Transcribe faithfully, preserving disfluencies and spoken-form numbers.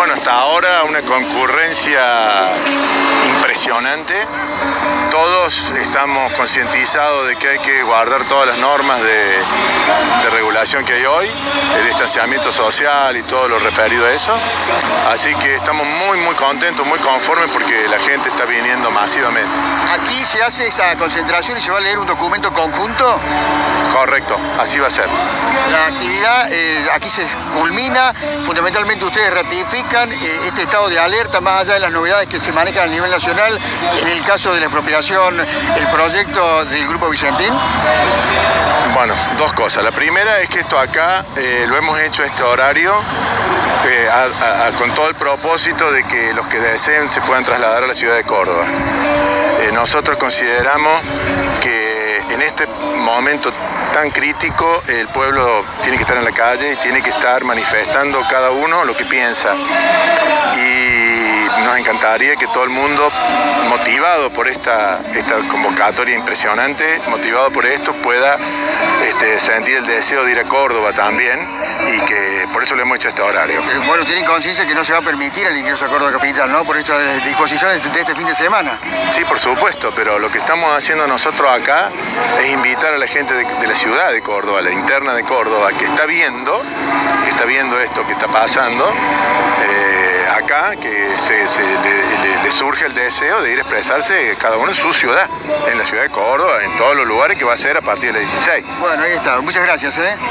Bueno, hasta ahora una concurrencia impresionante. Todos estamos concientizados de que hay que guardar todas las normas de, de regulación que hay hoy, el distanciamiento social y todo lo referido a eso. Así que estamos muy, muy contentos, muy conformes porque la gente está viniendo masivamente. ¿Aquí se hace esa concentración y se va a leer un documento conjunto? Correcto, así va a ser. La actividad eh, aquí se culmina, fundamentalmente ustedes ratifican eh, este estado de alerta más allá de las novedades que se manejan a nivel nacional en el caso de la expropiación, el proyecto del Grupo Vicentín. Bueno, dos cosas. La primera es que esto acá eh, lo hemos hecho a este horario eh, a, a, con todo el propósito de que los que deseen se puedan trasladar a la ciudad de Córdoba. Eh, nosotros consideramos que en este momento tan crítico el pueblo tiene que estar en la calle y tiene que estar manifestando cada uno lo que piensa. Y nos encantaría que todo el mundo, motivado por esta, esta convocatoria impresionante, motivado por esto, pueda este, sentir el deseo de ir a Córdoba también, y que por eso lo hemos hecho a este horario. Eh, bueno, tienen conciencia que no se va a permitir el ingreso a Córdoba Capital, ¿no? Por estas disposiciones de este fin de semana. Sí, por supuesto, pero lo que estamos haciendo nosotros acá es invitar a la gente de, de la ciudad de Córdoba, la interna de Córdoba, que está viendo, que está viendo esto que está pasando, eh, acá, que se, se le, le, le surge el deseo de ir a expresarse cada uno en su ciudad, en la ciudad de Córdoba, en todos los lugares que va a ser a partir del dieciséis. Bueno, ahí está. Muchas gracias, ¿eh?